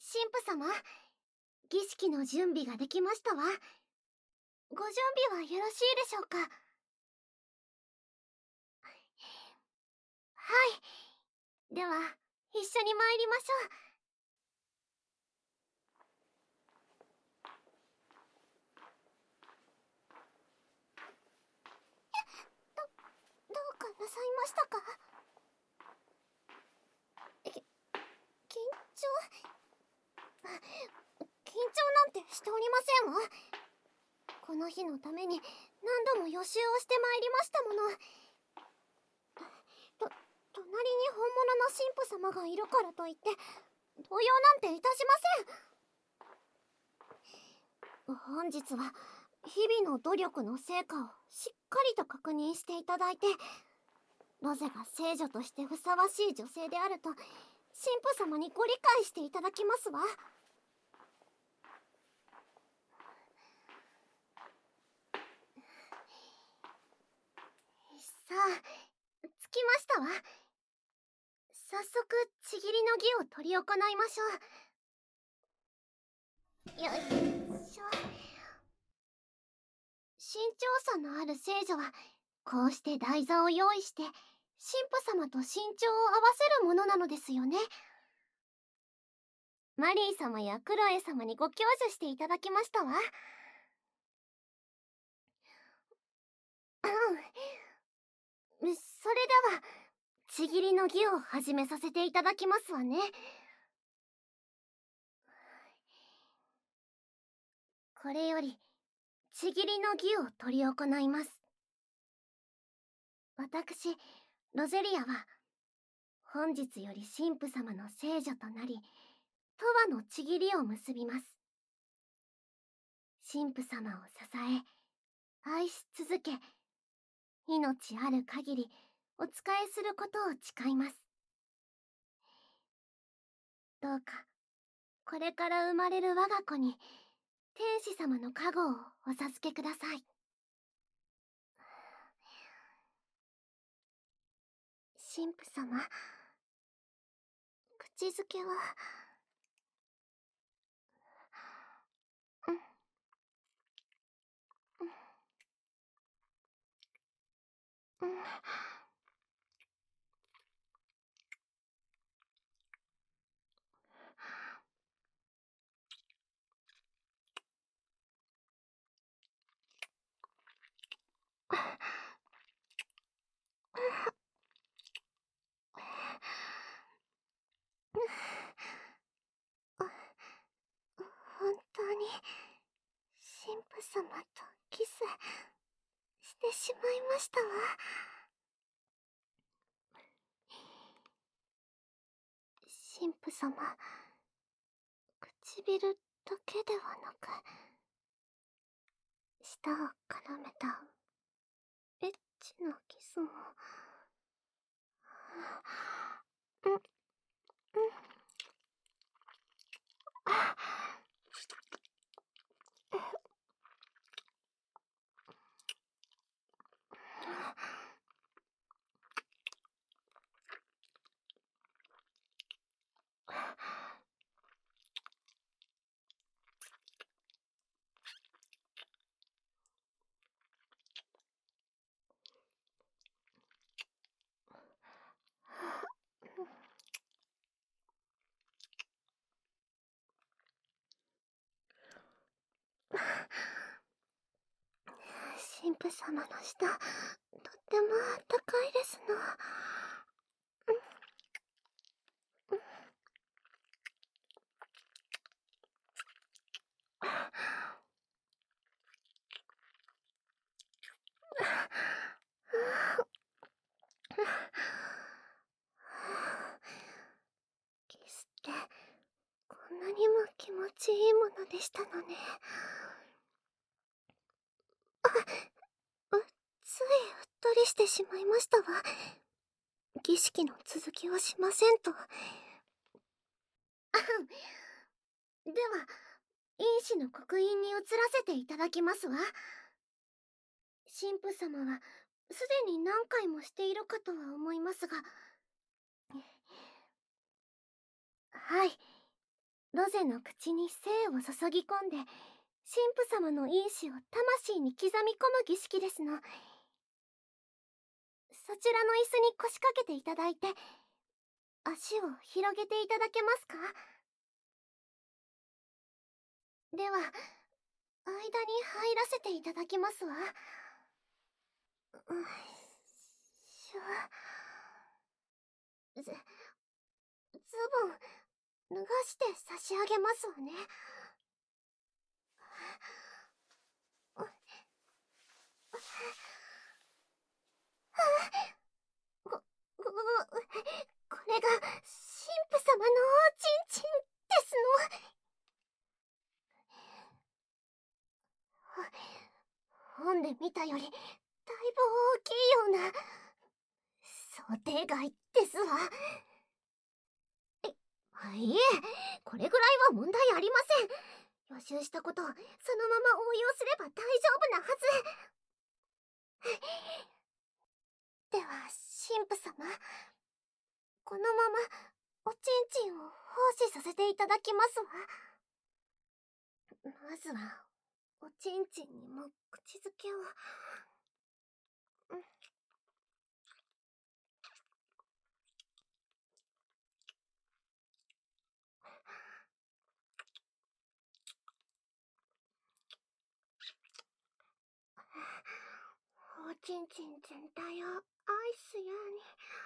神父様、儀式の準備ができましたわ。ご準備はよろしいでしょうか？はい。では、一緒に参りましょう。どうかなさいましたか？緊張なんてしておりませんわ。この日のために何度も予習をしてまいりましたもの。隣に本物の神父様がいるからといって動揺なんていたしません。本日は日々の努力の成果をしっかりと確認していただいて、ロゼが聖女としてふさわしい女性であると神父様にご理解していただきますわ。さあ、着きましたわ。早速ちぎりの儀を執り行いましょう。よいしょ。身長差のある聖女はこうして台座を用意して神父様と身長を合わせるものなのですよね。マリー様やクロエ様にご教授していただきましたわ。それではちぎりの儀を始めさせていただきますわね。これよりちぎりの儀を執り行います。私ロゼリアは本日より神父様の聖女となり永遠のちぎりを結びます。神父様を支え愛し続け、命ある限りお仕えすることを誓います。どうかこれから生まれる我が子に天使様の加護をお授けください。神父様、口づけは本当に神父様とキスしてしまいましたわ。神父様、唇だけではなく舌を絡めたエッチなキスもうんうん神父様の舌、とってもあったかいですの。キスってこんなにも気持ちいいものでしたのね。ついうっとりしてしまいましたわ。儀式の続きをしませんと。では因子の刻印に移らせていただきますわ。神父様はすでに何回もしているかとは思いますが、はい、 ロゼの口に精を注ぎ込んで、神父様の因子を魂に刻み込む儀式ですの。そちらの椅子に腰掛けていただいて、足を広げていただけますか？では、間に入らせていただきますわ。しょ。ズボン、脱がして差し上げますわね。こ、こ、これが、神父様のおちんちんですの。本で見たより、だいぶ大きいような、想定外ですわ。いえ、これぐらいは問題ありません。予習したことをそのまま応用すれば大丈夫なはず。では、神父様、このままおちんちんを奉仕させていただきますわ。まずはおちんちんにも口づけを。おちんちん全体を愛すように。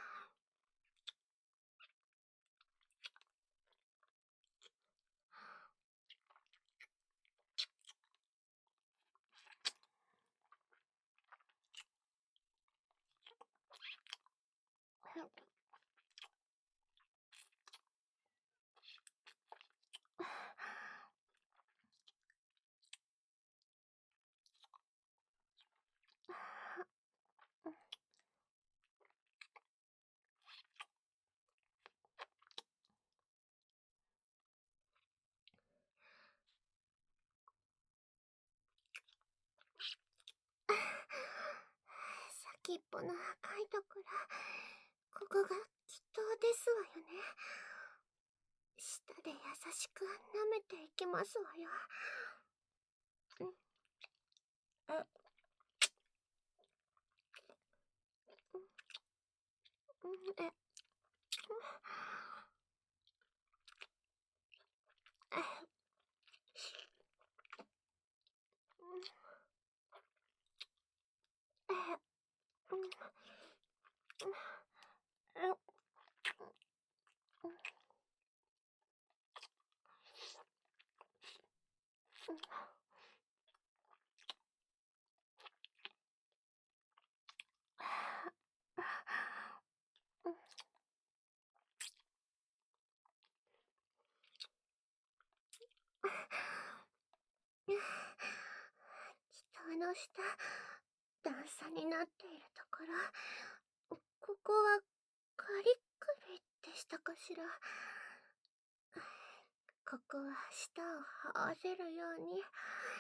先っぽの赤いところ、ここがきっとですわよね。舌で優しく舐めていきますわよ。人の下、段差になっているところ、ここはカリカリでしたかしら。ここは舌を這わせるように、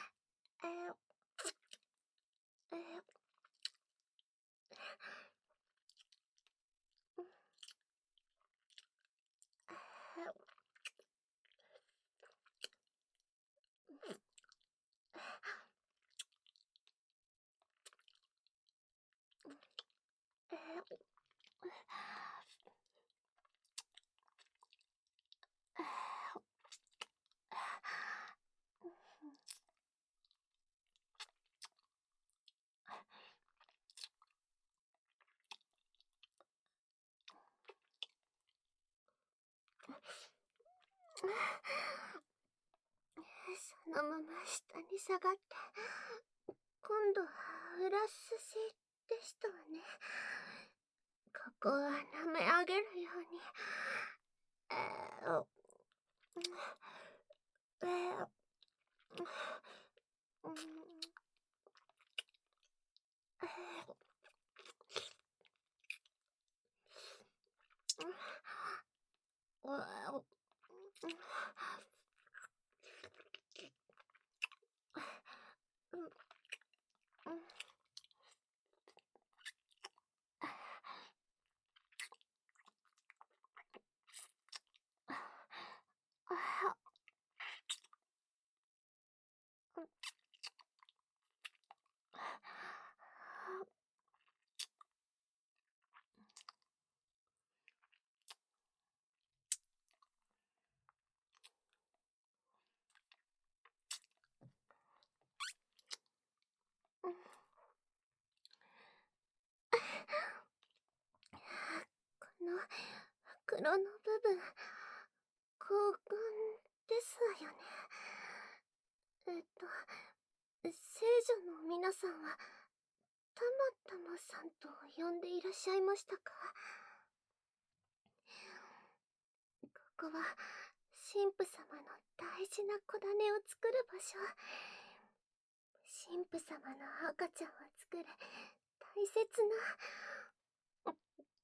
そのまま下に下がって、今度は裏すしでしたわね。ここは舐め上げるように。 袋の部分、交換ですわよね。聖女の皆さんは、たまたまさんと呼んでいらっしゃいましたか？ここは、神父様の大事な子種を作る場所。神父様の赤ちゃんを作る大切な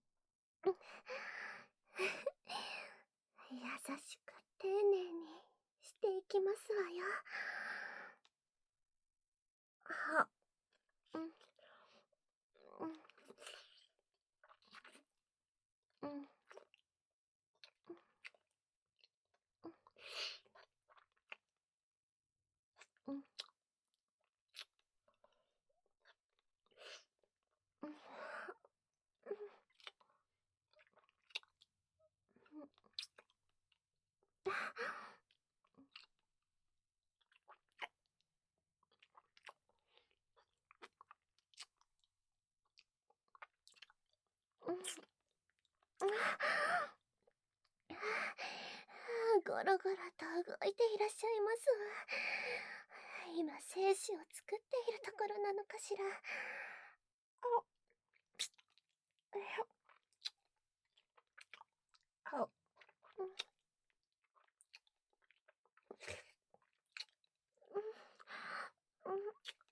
優しく丁寧にしていきますわよ。あ、うん、うん、うん、うん、うん、ゴロゴロと動いていらっしゃいますわ。今、精子を作っているところなのかしら。あ、あ、うん、うん、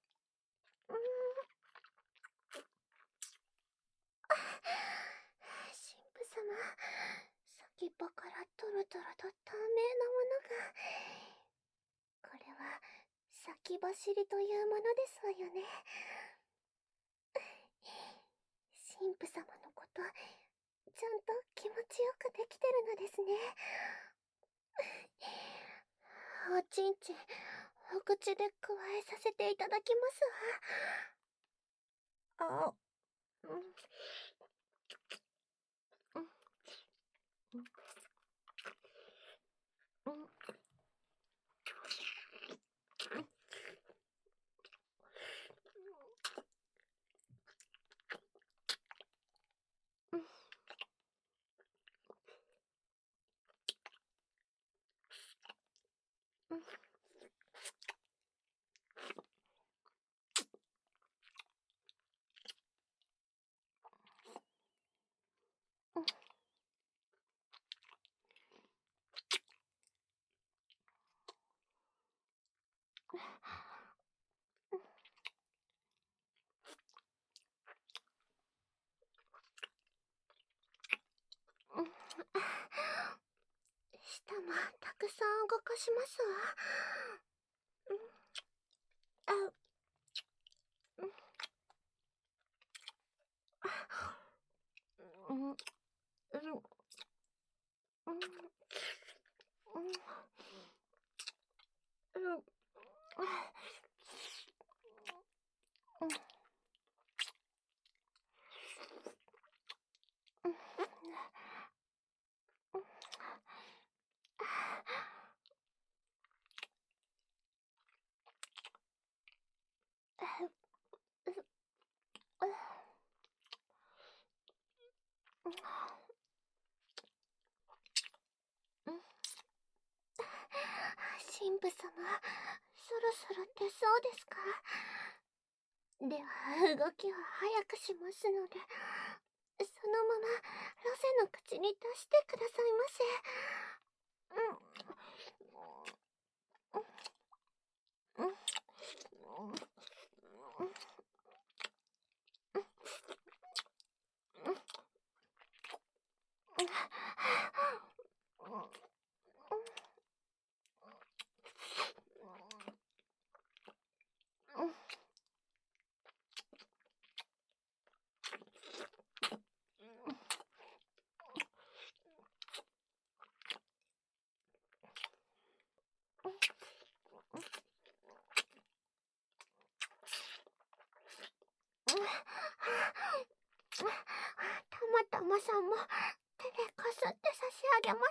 神父様、先っぽからトロトロと透明なものが。これは、先走りというものですわよね。神父様のこと、ちゃんと気持ちよくできてるのですね。おちんちん、お口でくわえさせていただきますわ。あ、うん、うん、うん、うん、うん、うん、うん。舌もたくさん動かしますわ。うん、あ、うん、うん、うん、うん、うん、うん、うん、うん、神父様、そろそろ出そうですか？では、動きを早くしますので、そのまま、ロゼの口に出してくださいませ。うん、うん、うん、うん、うん、たまたまさんも手でこすって差し上げます。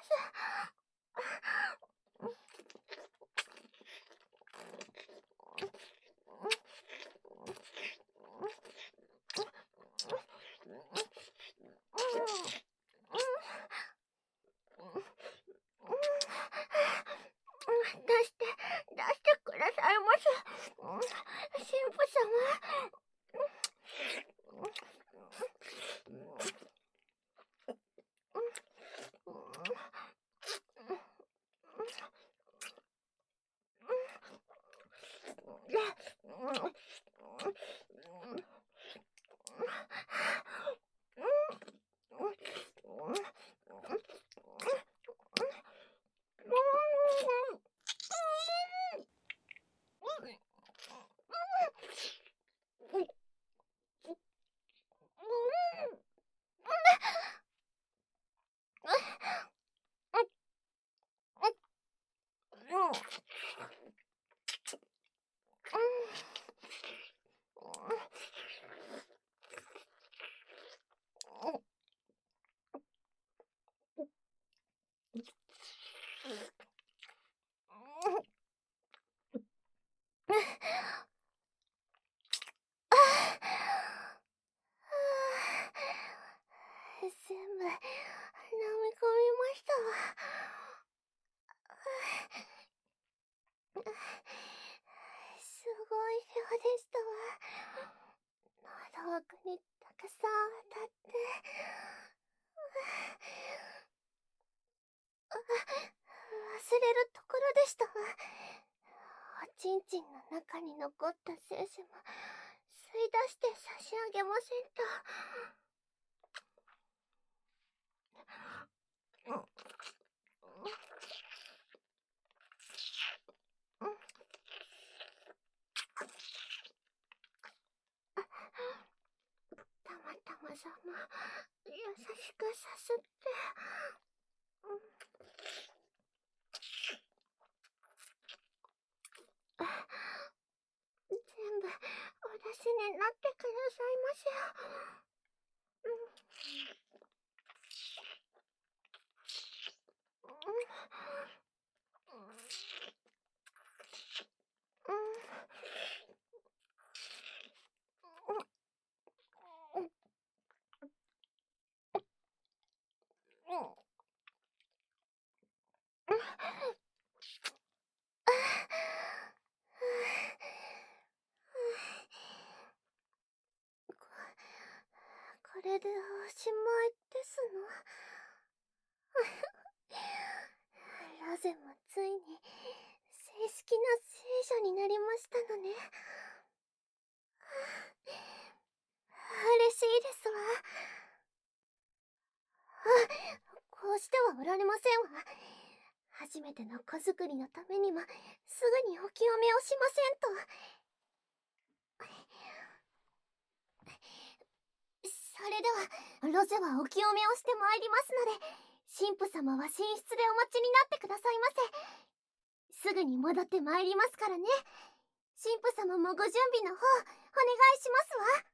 神父様。全部飲み込みましたわ。すごい量でしたわ。喉奥にたくさん当たって、忘れるところでしたわ。おちんちんの中に残った精子も吸い出して差し上げませんと。たまたまさま優しくさすって、全部お出しになってくださいませよ。これでおしまいですの。ロゼもついに正式な聖女になりましたのね。嬉しいですわ。こうしてはおられませんわ。初めての子作りのためにもすぐにお清めをしませんと。それではロゼはお清めをしてまいりますので、神父様は寝室でお待ちになってくださいませ。すぐに戻ってまいりますからね。神父様もご準備の方お願いしますわ。